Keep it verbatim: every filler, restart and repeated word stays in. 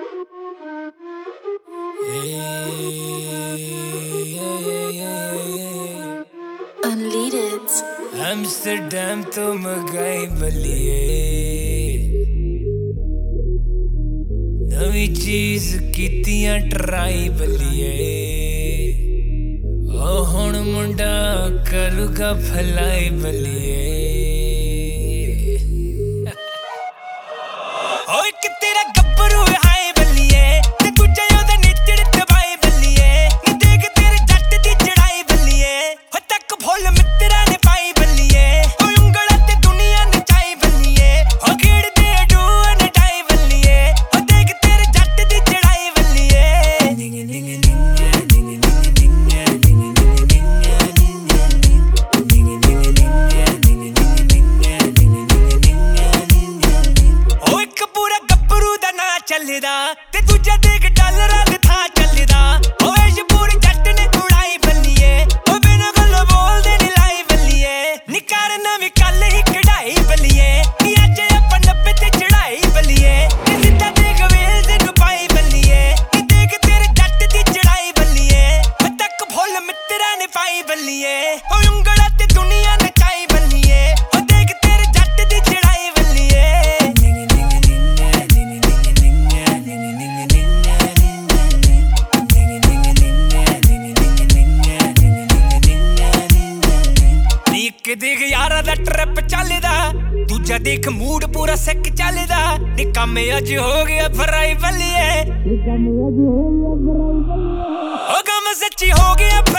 Amsterdam तो मंगाई बलिए नवी चीज कीतियां ट्राई बलिए ओ हुण मुंडा करूगा फलाई बलिए ओ एक तेरा गब्बरू हाय बलिए ते दूजा ओदा नेचड़ दबाई बलिए नी देख तेरे जट दी चढ़ाई बलिए हो तक भोल मित्रा ने पाई बलिए ओ उंगला ते दुनिया नचाई बलिए हो घेड़ दे डून टाई बलिए हो देख तेरे जट दी चढ़ाई बलिए निंग निंग चलदा ते दूजा देख डॉलरां दे था चलदा ओ ऐश पूरी जट ने उड़ाई बलिए ओ बिना गल बोलदे नी लाई बलिए नी कर नवी कल ही कढ़ाई बलिए नी अज आप नब्बे ते चढ़ाई बलिए नी सीधा देख वेल ते डुबाई बलिए नी देख तेरे जट दी चढ़ाई बलिए ओ तक भोल मित्रा ने पाई बलिए ओ उंगला ते दुनिया नचाई बलिए ओ देख तेरे जट दी चढ़ाई बलिए देख यारा दा ट्रिप चलदा दूजा देख मूड पूरा सिक चलदा नी कम अज हो गया फ्राई बलिए ओ कम सच्ची हो गया।